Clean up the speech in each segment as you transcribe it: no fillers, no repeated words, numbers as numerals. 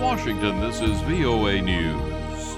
Washington, this is VOA News.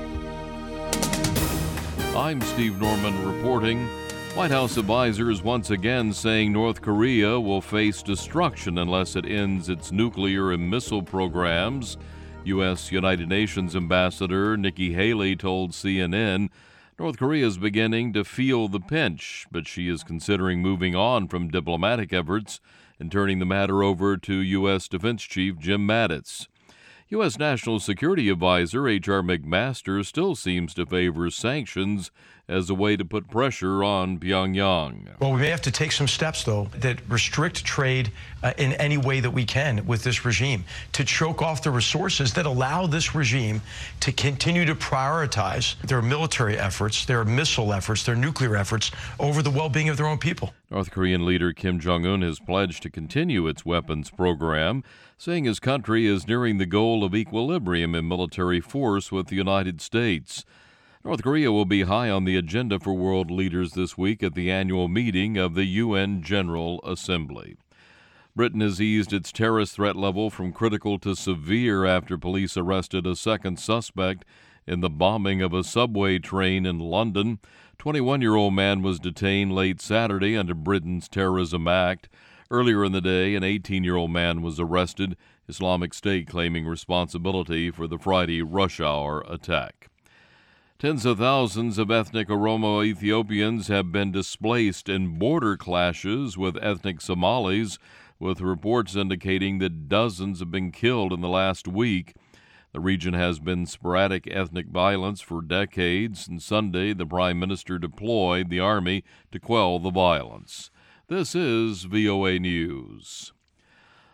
I'm Steve Norman reporting. White House advisors once again saying North Korea will face destruction unless it ends its nuclear and missile programs. U.S. United Nations Ambassador Nikki Haley told CNN North Korea is beginning to feel the pinch, but she is considering moving on from diplomatic efforts and turning the matter over to U.S. Defense Chief Jim Mattis. U.S. National Security Advisor H.R. McMaster still seems to favor sanctions as a way to put pressure on Pyongyang. Well, we may have to take some steps, though, that restrict trade in any way that we can with this regime, to choke off the resources that allow this regime to continue to prioritize their military efforts, their missile efforts, their nuclear efforts over the well-being of their own people. North Korean leader Kim Jong-un has pledged to continue its weapons program, saying his country is nearing the goal of equilibrium in military force with the United States. North Korea will be high on the agenda for world leaders this week at the annual meeting of the UN General Assembly. Britain has eased its terrorist threat level from critical to severe after police arrested a second suspect in the bombing of a subway train in London. 21-year-old man was detained late Saturday under Britain's Terrorism Act. Earlier in the day, an 18-year-old man was arrested, Islamic State claiming responsibility for the Friday rush hour attack. Tens of thousands of ethnic Oromo Ethiopians have been displaced in border clashes with ethnic Somalis, with reports indicating that dozens have been killed in the last week. The region has been sporadic ethnic violence for decades, and Sunday the Prime Minister deployed the army to quell the violence. This is VOA News.